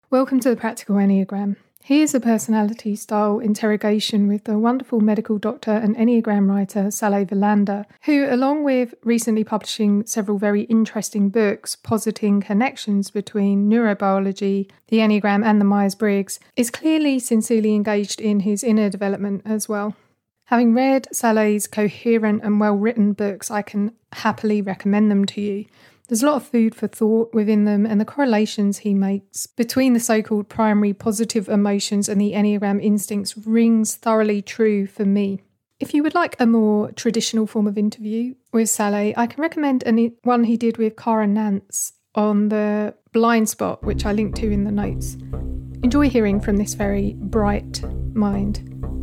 Welcome to the Practical Enneagram. Here's a personality style interrogation with the wonderful medical doctor and Enneagram writer Sally Verlander, who, along with recently publishing several very interesting books positing connections between neurobiology, the Enneagram and the Myers-Briggs, is clearly sincerely engaged in his inner development as well. Having read Sally's coherent and well-written books, I can happily recommend them to you. There's a lot of food for thought within them, and the correlations he makes between the so-called primary positive emotions and the Enneagram instincts rings thoroughly true for me. If you would like a more traditional form of interview with Sally, I can recommend one he did with Cara Nance on the blind spot, which I linked to in the notes. Enjoy hearing from this very bright mind.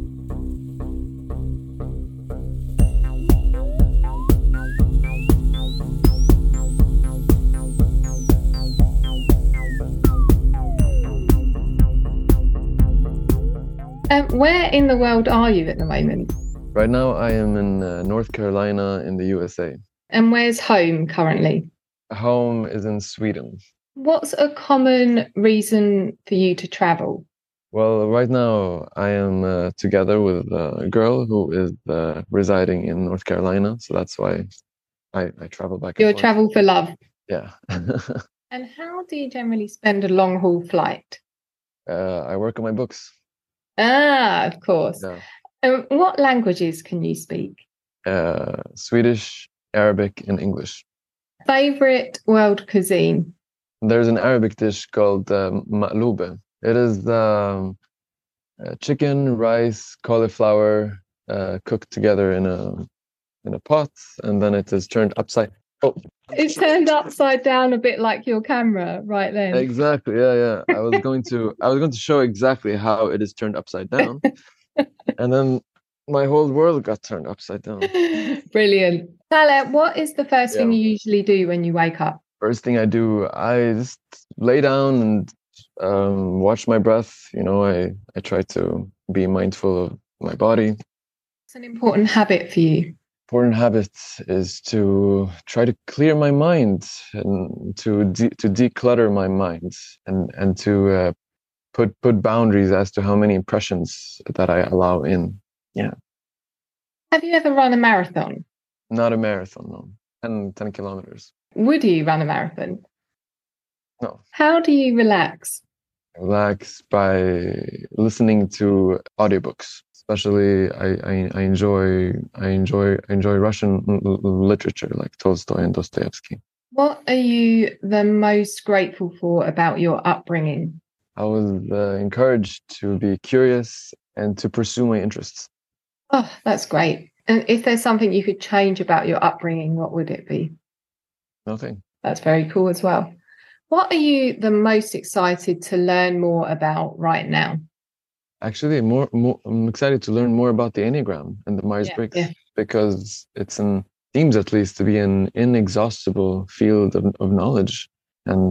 Where in the world are you at the moment? Right now, I am in North Carolina in the USA. And where's home currently? Home is in Sweden. What's a common reason for you to travel? Well, right now, I am together with a girl who is residing in North Carolina. So that's why I travel back and Your forth. travel for love? Yeah. And how do you generally spend a long-haul flight? I work on my books. Ah, of course. Yeah. What languages can you speak? Swedish, Arabic, and English. Favorite world cuisine? There's an Arabic dish called maqloube. It is chicken, rice, cauliflower cooked together in a pot, and then it is turned upside. It's turned upside down, a bit like your camera right then. Exactly. Yeah. I was going to show exactly how it is turned upside down, and then my whole world got turned upside down. Brilliant. Sally, what is the first thing you usually do when you wake up? First thing I do, I just lay down and watch my breath. I try to be mindful of my body. It's an important habit for you. Important habit is to try to clear my mind and to declutter my mind and to put boundaries as to how many impressions that I allow in. Yeah. Have you ever run a marathon? Not a marathon, no. 10 kilometers. Would you run a marathon? No. How do you relax? I relax by listening to audiobooks. Especially, I enjoy Russian literature like Tolstoy and Dostoevsky. What are you the most grateful for about your upbringing? I was encouraged to be curious and to pursue my interests. Oh, that's great. And if there's something you could change about your upbringing, what would it be? Nothing. That's very cool as well. What are you the most excited to learn more about right now? Actually, I'm excited to learn more about the Enneagram and the Myers-Briggs because seems at least to be an inexhaustible field of knowledge, and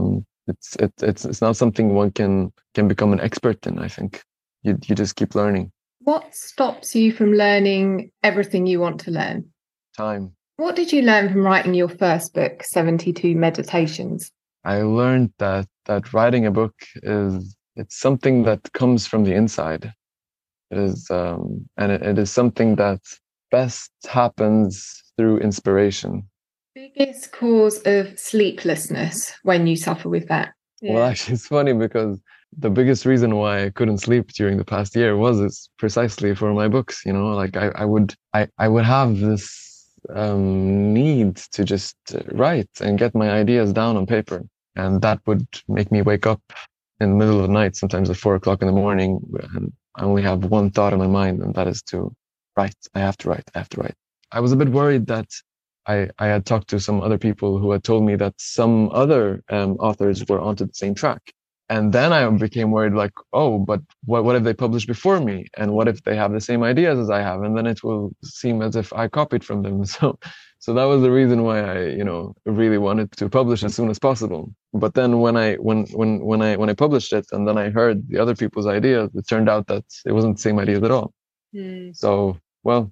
it's not something one can become an expert in. I think you just keep learning. What stops you from learning everything you want to learn? Time. What did you learn from writing your first book, 72 Meditations? I learned that writing a book it's something that comes from the inside. It is, and it is something that best happens through inspiration. Biggest cause of sleeplessness when you suffer with that? Yeah. Well, actually, it's funny because the biggest reason why I couldn't sleep during the past year was precisely for my books. Like I would have this need to just write and get my ideas down on paper, and that would make me wake up in the middle of the night, sometimes at 4 o'clock in the morning, and I only have one thought in my mind, and that is to write. I have to write. I was a bit worried that I had talked to some other people who had told me that some other authors were onto the same track. And then I became worried, like, oh, but what if they publish before me? And what if they have the same ideas as I have? And then it will seem as if I copied from them. So that was the reason why I, really wanted to publish as soon as possible. But then when I published it and then I heard the other people's ideas, it turned out that it wasn't the same ideas at all. So, well.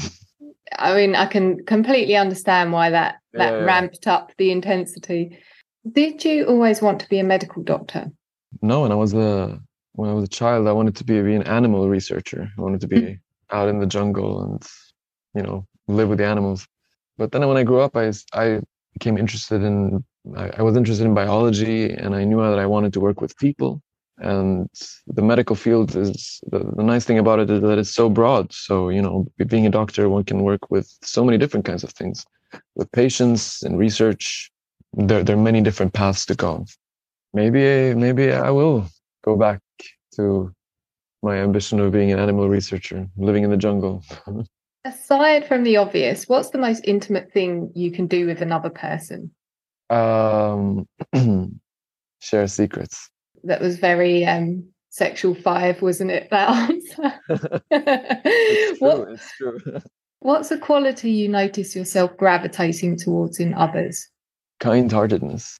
I mean, I can completely understand why that ramped up the intensity. Did you always want to be a medical doctor? No, when I was a child, I wanted to be an animal researcher. I wanted to be out in the jungle and, live with the animals. But then when I grew up, I became interested in, I was interested in biology, and I knew that I wanted to work with people. And the medical field is, the nice thing about it is that it's so broad. So, being a doctor, one can work with so many different kinds of things, with patients and research. There are many different paths to go. Maybe I will go back to my ambition of being an animal researcher, living in the jungle. Aside from the obvious, what's the most intimate thing you can do with another person? Um, share secrets. That was very sexual five, wasn't it? That answer. It's true. It's true. What's a quality you notice yourself gravitating towards in others? Kind-heartedness.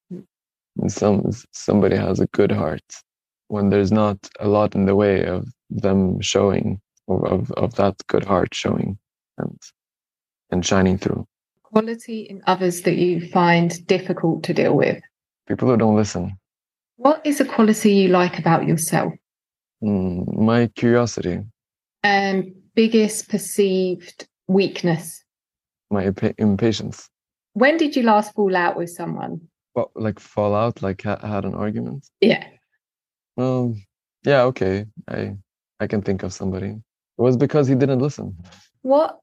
Somebody has a good heart when there's not a lot in the way of them showing, of that good heart showing and shining through. Quality in others that you find difficult to deal with. People who don't listen. What is a quality you like about yourself? My curiosity. And biggest perceived weakness? My impatience. When did you last fall out with someone? Well, like fall out, like had an argument? Yeah. Well, yeah, okay. I can think of somebody. It was because he didn't listen. What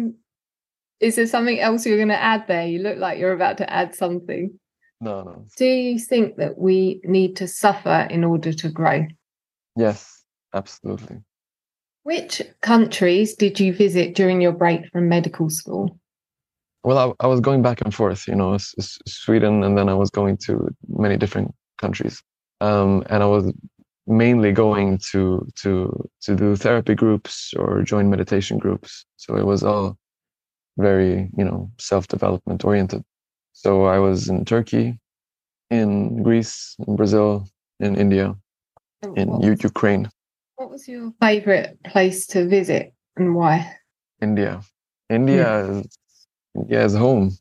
is there something else you're going to add there? You look like you're about to add something. No. Do you think that we need to suffer in order to grow? Yes, absolutely. Which countries did you visit during your break from medical school? Well, I was going back and forth, Sweden, and then I was going to many different countries. And I was mainly going to do therapy groups or join meditation groups. So it was all very, self-development oriented. So I was in Turkey, in Greece, in Brazil, in India, in Ukraine. What was your favorite place to visit and why? India is home.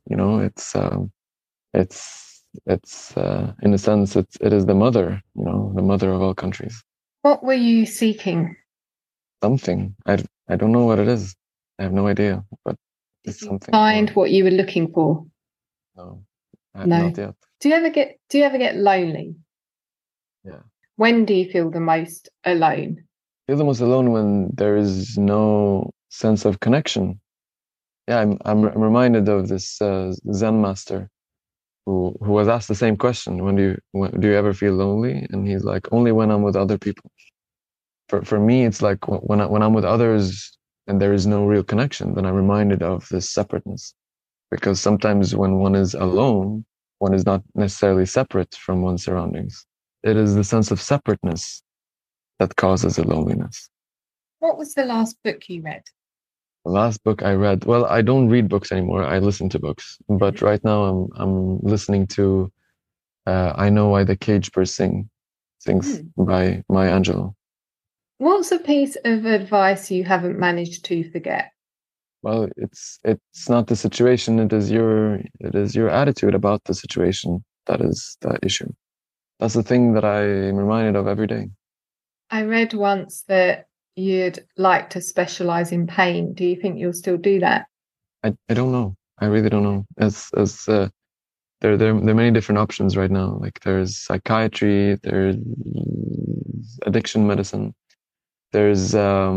It's in a sense, it is the mother, the mother of all countries. What were you seeking? Something. I don't know what it is. I have no idea, but it's something. Find what you were looking for? No, not yet. Do you ever get lonely? Yeah. When do you feel the most alone? I feel the most alone when there is no sense of connection. Yeah, I'm reminded of this Zen master who was asked the same question: when do you ever feel lonely? And he's like, only when I'm with other people. For me, it's like when I'm with others and there is no real connection, then I'm reminded of this separateness. Because sometimes when one is alone, one is not necessarily separate from one's surroundings. It is the sense of separateness that causes a loneliness. What was the last book you read? The last book I read, well, I don't read books anymore. I listen to books. But right now I'm listening to I Know Why the Caged Bird Sings by Maya Angelou. What's a piece of advice you haven't managed to forget? Well, it's not the situation. It is your attitude about the situation that is the issue. That's the thing that I'm reminded of every day. I read once that you'd like to specialize in pain. Do you think you'll still do that? I don't know. I really don't know. There are many different options right now. Like there's psychiatry, there's addiction medicine, there's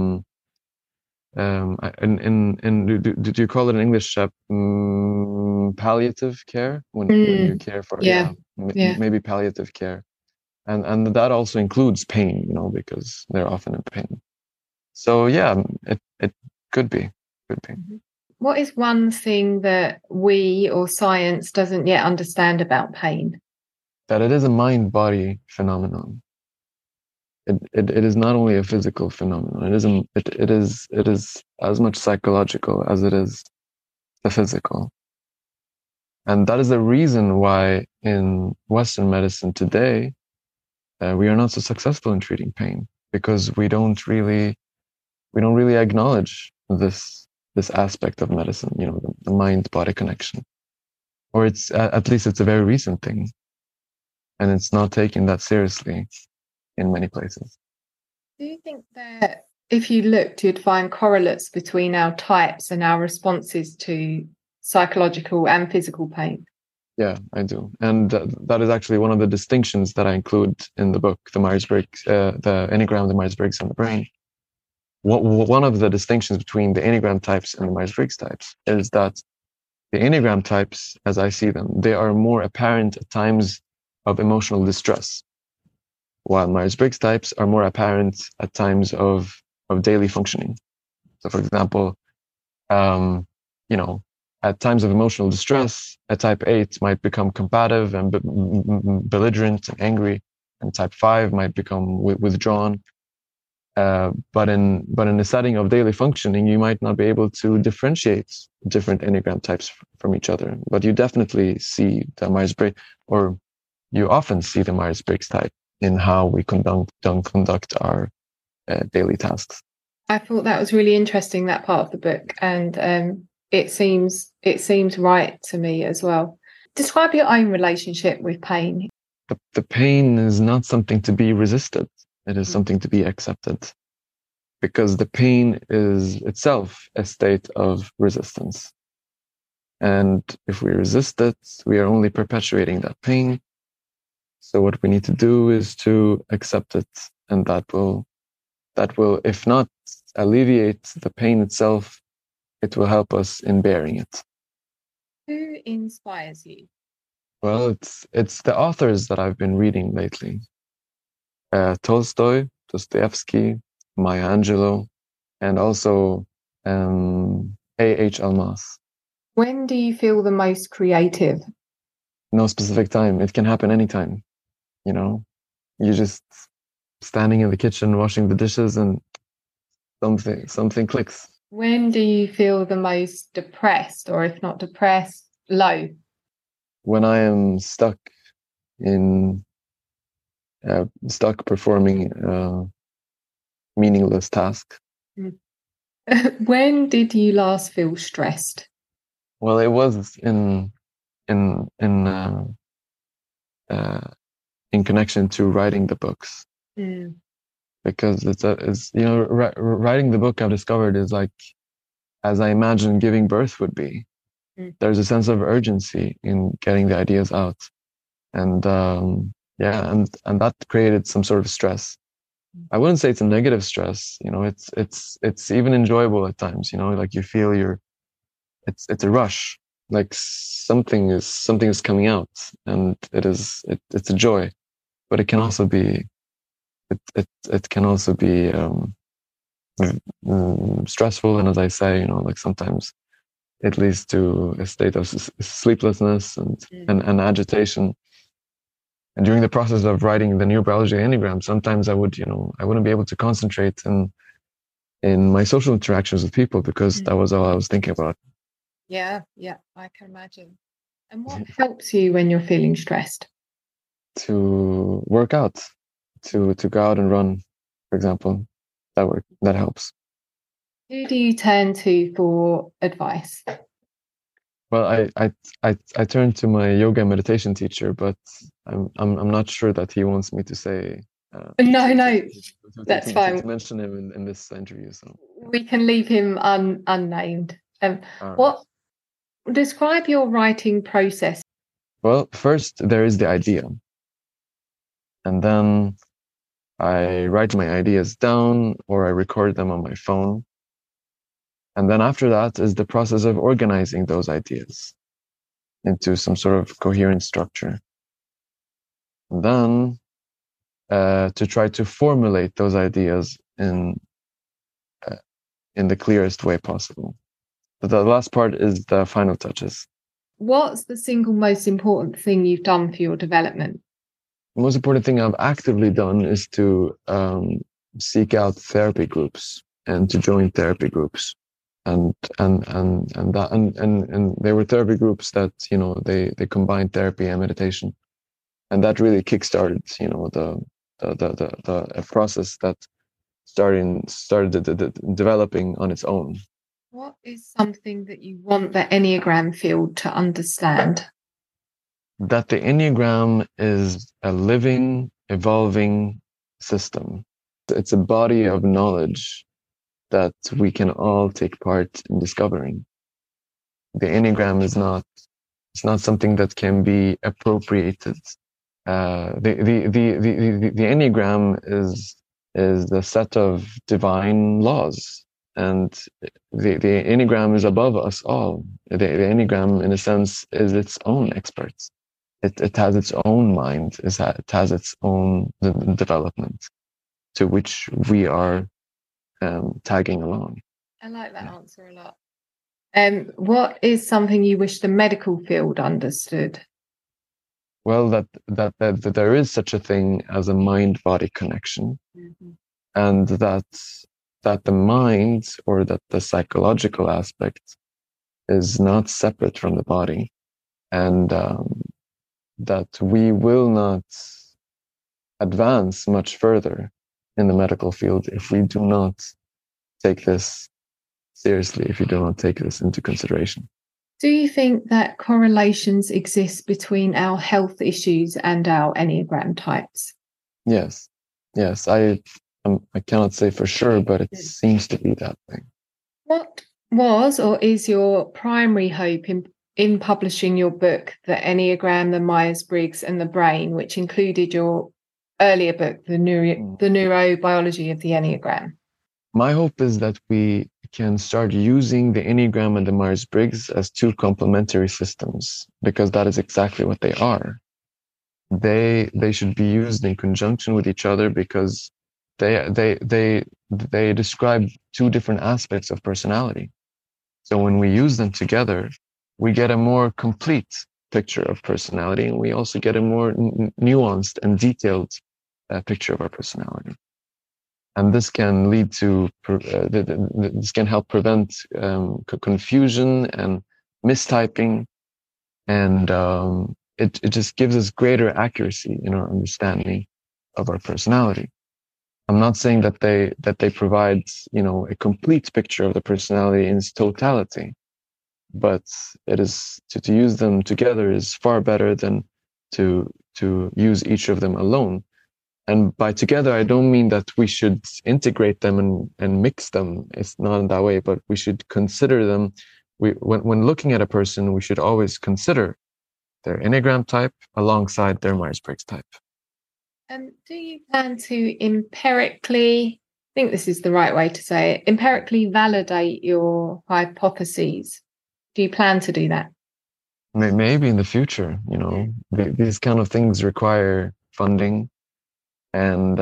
did you call it in English palliative care when you care for maybe palliative care, and that also includes pain, because they're often in pain. So yeah, it could be. What is one thing that we or science doesn't yet understand about pain? That it is a mind-body phenomenon. It is not only a physical phenomenon. It is as much psychological as it is the physical. And that is the reason why in Western medicine today, we are not so successful in treating pain, because we don't really acknowledge this aspect of medicine, the mind-body connection. Or it's at least it's a very recent thing. and it's not taken that seriously in many places. Do you think that if you looked, you'd find correlates between our types and our responses to psychological and physical pain? Yeah, I do. And that is actually one of the distinctions that I include in the book, the Myers-Briggs, the Enneagram, the Myers-Briggs, and the brain. One of the distinctions between the Enneagram types and the Myers-Briggs types is that the Enneagram types, as I see them, they are more apparent at times of emotional distress, while Myers-Briggs types are more apparent at times of daily functioning. So, for example, at times of emotional distress, a type 8 might become combative and belligerent and angry, and type 5 might become withdrawn. But in the setting of daily functioning, you might not be able to differentiate different Enneagram types from each other. But you definitely see the Myers-Briggs, or you often see the Myers-Briggs type in how we conduct our daily tasks. I thought that was really interesting, that part of the book, and it seems right to me as well. Describe your own relationship with pain. The pain is not something to be resisted. It is something to be accepted, because the pain is itself a state of resistance. And if we resist it, we are only perpetuating that pain. So what we need to do is to accept it, and that will, if not alleviate the pain itself, it will help us in bearing it. Who inspires you? Well, it's the authors that I've been reading lately. Tolstoy, Dostoevsky, Maya Angelou, and also A.H. Almas. When do you feel the most creative? No specific time. It can happen anytime. You just standing in the kitchen washing the dishes and something clicks. When do you feel the most depressed, or if not depressed, low? When I am stuck performing a meaningless task. When did you last feel stressed? Well, it was in connection to writing the books. Because writing the book, I've discovered, is like, as I imagine giving birth would be. There's a sense of urgency in getting the ideas out, and and that created some sort of stress. I wouldn't say it's a negative stress. It's even enjoyable at times. Like you feel it's a rush, like something is coming out, and it's a joy. But it can also be it can also be stressful, and as I say, like sometimes it leads to a state of sleeplessness and agitation. And during the process of writing the Neurobiology Enneagram, sometimes I wouldn't be able to concentrate in my social interactions with people, because that was all I was thinking about. Yeah, I can imagine. And what helps you when you're feeling stressed? To work out, to go out and run, for example. That helps. Who do you turn to for advice? Well, I turned to my yoga and meditation teacher, but I'm not sure that he wants me to say. No, that's fine. To mention him in this interview, so we can leave him unnamed. What describe your writing process? Well, first there is the idea, and then I write my ideas down, or I record them on my phone. And then after that is the process of organizing those ideas into some sort of coherent structure. And then to try to formulate those ideas in the clearest way possible. But the last part is the final touches. What's the single most important thing you've done for your development? The most important thing I've actively done is to seek out therapy groups and to join therapy groups. And they were therapy groups that they combined therapy and meditation, and that really kickstarted a process that started developing on its own. What is something that you want the Enneagram field to understand? that the Enneagram is a living, evolving system. It's a body of knowledge that we can all take part in discovering. The Enneagram is not, it's not something that can be appropriated. The Enneagram is the set of divine laws, and the Enneagram is above us all. The Enneagram, in a sense, is its own expert. It has its own mind. It has its own development, to which we are tagging along. I like that answer a lot. What is something you wish the medical field understood? Well, that there is such a thing as a mind-body connection, and that the mind, or that the psychological aspect, is not separate from the body, and that we will not advance much further in the medical field if we do not take this seriously, if you do not take this into consideration. Do you think that correlations exist between our health issues and our Enneagram types? Yes. I cannot say for sure, but it seems to be that way. What was or is your primary hope in publishing your book, The Enneagram, the Myers-Briggs and the Brain, which included your earlier book, The Neurobiology of the Enneagram? My hope is that we can start using the Enneagram and the Myers-Briggs as two complementary systems, because that is exactly what they are. They should be used in conjunction with each other, because they describe two different aspects of personality. So when we use them together, we get a more complete picture of personality, and we also get a more nuanced and detailed picture of our personality. And this can lead to, this can help prevent confusion and mistyping, and it just gives us greater accuracy in our understanding of our personality. I'm not saying that they provide, a complete picture of the personality in its totality, but it is to use them together is far better than to use each of them alone. And by together, I don't mean that we should integrate them and mix them. It's not in that way, but we should consider them. When looking at a person, we should always consider their Enneagram type alongside their Myers-Briggs type. Do you plan to empirically, I think this is the right way to say it, empirically validate your hypotheses? Do you plan to do that? Maybe in the future, these kind of things require funding and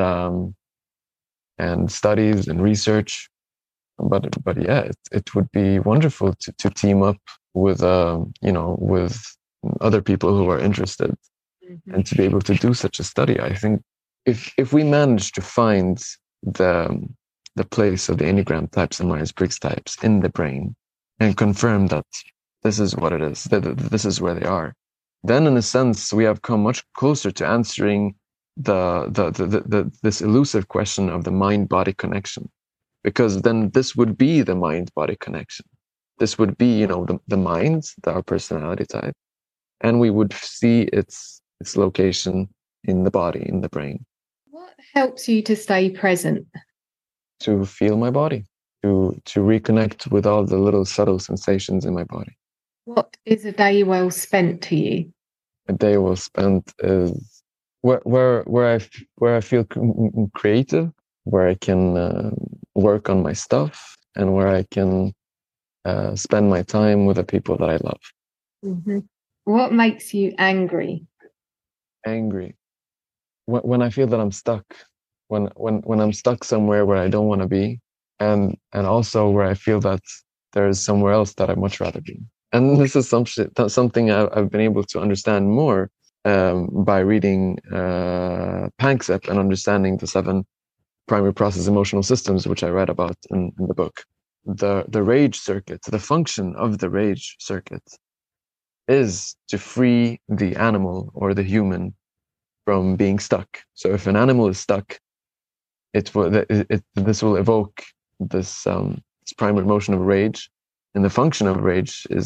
studies and research, but yeah, it would be wonderful to team up with with other people who are interested, and to be able to do such a study. I think if we manage to find the place of the Enneagram types and Myers-Briggs types in the brain, and confirm that this is what it is, that this is where they are, then in a sense we have come much closer to answering this elusive question of the mind-body connection, because then this would be the mind-body connection. This would be, the mind, our personality type, and we would see its location in the body, in the brain. What helps you to stay present? To feel my body, to reconnect with all the little subtle sensations in my body. What is a day well spent to you? A day well spent is where I feel creative, where I can work on my stuff, and where I can spend my time with the people that I love. Mm-hmm. What makes you angry? Angry when I feel that I'm stuck, when I'm stuck somewhere where I don't want to be, and also where I feel that there is somewhere else that I'd much rather be. And this is something I've been able to understand more by reading Panksepp and understanding the 7 primary process emotional systems, which I read about in the book. The rage circuit, the function of the rage circuit is to free the animal or the human from being stuck. So if an animal is stuck, this will evoke this primary emotion of rage, and the function of rage is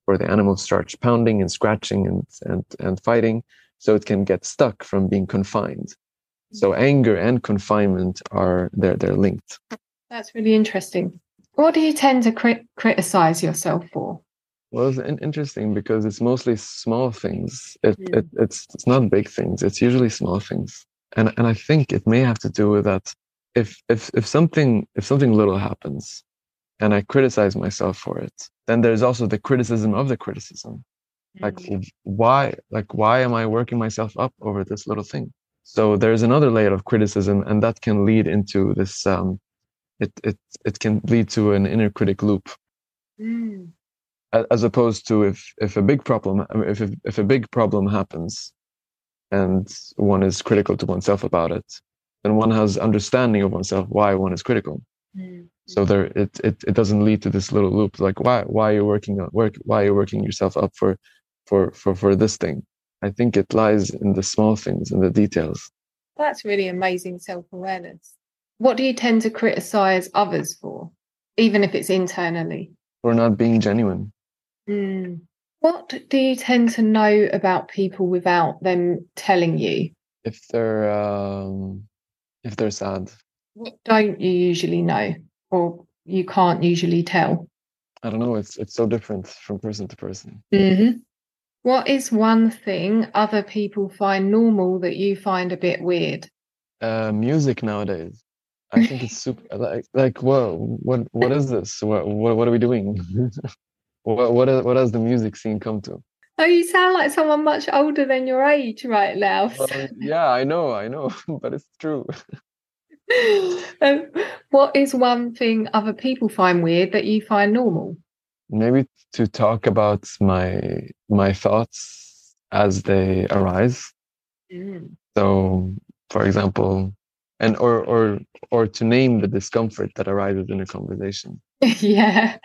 where the animal starts pounding and scratching and fighting, so it can get stuck from being confined. So anger and confinement they're linked. That's really interesting. What do you tend to criticize yourself for? Well, it's interesting because it's mostly small things. It's not big things. It's usually small things, and I think it may have to do with that. If something little happens, and I criticize myself for it, then there's also the criticism of the criticism. Like why am I working myself up over this little thing? So there's another layer of criticism, and that can lead into this. It can lead to an inner critic loop. As opposed to if a big problem happens and one is critical to oneself about it, then one has understanding of oneself why one is critical. So it doesn't lead to this little loop like why are you working yourself up for this thing. I think it lies in the small things, in the details. That's really amazing self-awareness. What do you tend to criticize others for, even if it's internally? For not being genuine. What do you tend to know about people without them telling you? If they're sad. What don't you usually know, or you can't usually tell? I don't know. It's so different from person to person. What is one thing other people find normal that you find a bit weird? Music nowadays. I think it's super. Like what is this? What are we doing? What has the music scene come to? Oh, you sound like someone much older than your age right now. Well, yeah, I know, but it's true. What is one thing other people find weird that you find normal? Maybe to talk about my thoughts as they arise. So, for example, and or to name the discomfort that arises in a conversation. Yeah.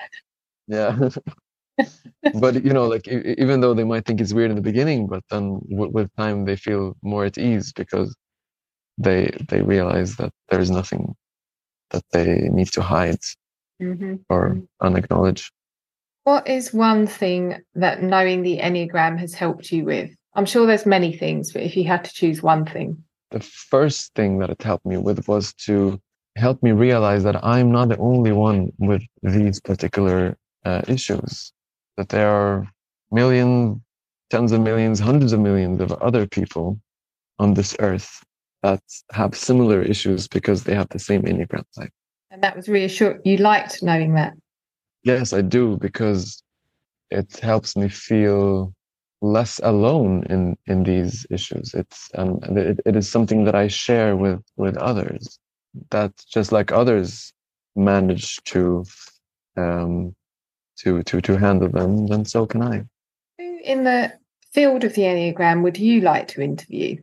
But like even though they might think it's weird in the beginning, but then with time they feel more at ease because they realize that there's nothing that they need to hide or unacknowledge. What is one thing that knowing the Enneagram has helped you with? I'm sure there's many things, but if you had to choose one thing. The first thing that it helped me with was to help me realize that I'm not the only one with these particular issues, that there are millions, tens of millions, hundreds of millions of other people on this earth that have similar issues because they have the same Enneagram type. And that was reassuring. You liked knowing that? Yes, I do, because it helps me feel less alone in these issues. It is something that I share with others, that just like others manage to handle them, then so can I. Who in the field of the Enneagram would you like to interview?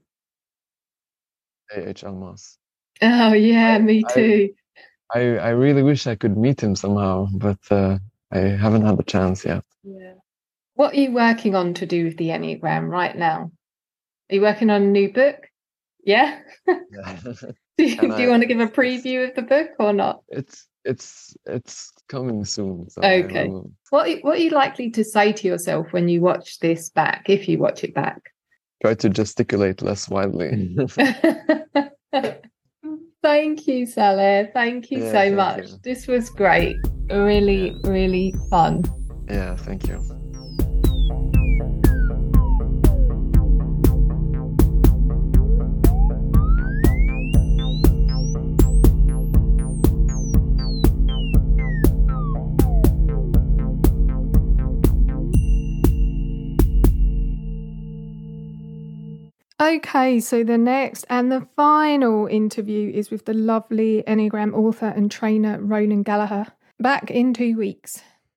A.H. Almas. Oh yeah, me too. I really wish I could meet him somehow, but I haven't had the chance yet. Yeah. What are you working on to do with the Enneagram right now? Are you working on a new book? Yeah. Do you want to give a preview of the book or not? It's coming soon. So okay. What are you likely to say to yourself when you watch this back, if you watch it back? Try to gesticulate less widely. Thank you, Saleh. Thank you so much. You. This was great. Really, really fun. Yeah, thank you. Okay, so the next and the final interview is with the lovely Enneagram author and trainer Ronan Gallagher. Back in 2 weeks.